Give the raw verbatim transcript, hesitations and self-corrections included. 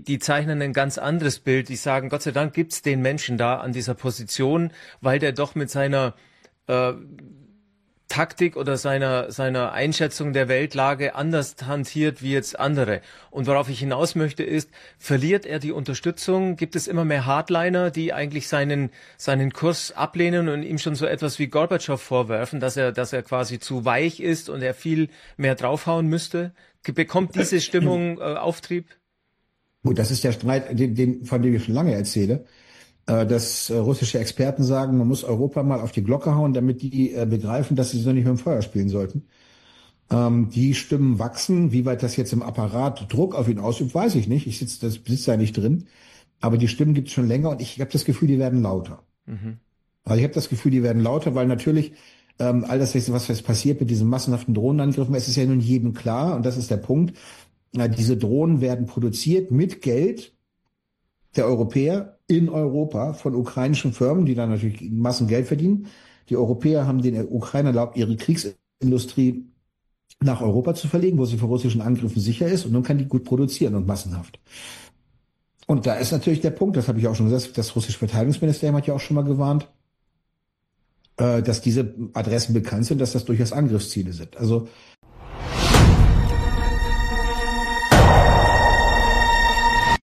die zeichnen ein ganz anderes Bild. Die sagen, Gott sei Dank gibt's den Menschen da an dieser Position, weil der doch mit seiner äh, Taktik oder seiner seiner Einschätzung der Weltlage anders hantiert wie jetzt andere. Und worauf ich hinaus möchte ist, verliert er die Unterstützung? Gibt es immer mehr Hardliner, die eigentlich seinen seinen Kurs ablehnen und ihm schon so etwas wie Gorbatschow vorwerfen, dass er dass er quasi zu weich ist und er viel mehr draufhauen müsste? Bekommt diese Stimmung äh, Auftrieb? Gut, das ist der Streit, den, den, von dem ich schon lange erzähle, äh, dass äh, russische Experten sagen, man muss Europa mal auf die Glocke hauen, damit die äh, begreifen, dass sie so nicht mit dem Feuer spielen sollten. Ähm, die Stimmen wachsen. Wie weit das jetzt im Apparat Druck auf ihn ausübt, weiß ich nicht. Ich sitze, das sitzt da nicht drin. Aber die Stimmen gibt es schon länger und ich habe das Gefühl, die werden lauter. Mhm. Also ich habe das Gefühl, die werden lauter, weil natürlich ähm, all das, was jetzt passiert mit diesen massenhaften Drohnenangriffen, es ist ja nun jedem klar, und das ist der Punkt, äh, diese Drohnen werden produziert mit Geld der Europäer in Europa von ukrainischen Firmen, die dann natürlich Massen Geld verdienen. Die Europäer haben den Ukrainern erlaubt, ihre Kriegsindustrie nach Europa zu verlegen, wo sie vor russischen Angriffen sicher ist, und nun kann die gut produzieren und massenhaft. Und da ist natürlich der Punkt, das habe ich auch schon gesagt, das russische Verteidigungsministerium hat ja auch schon mal gewarnt, dass diese Adressen bekannt sind, dass das durchaus Angriffsziele sind. Also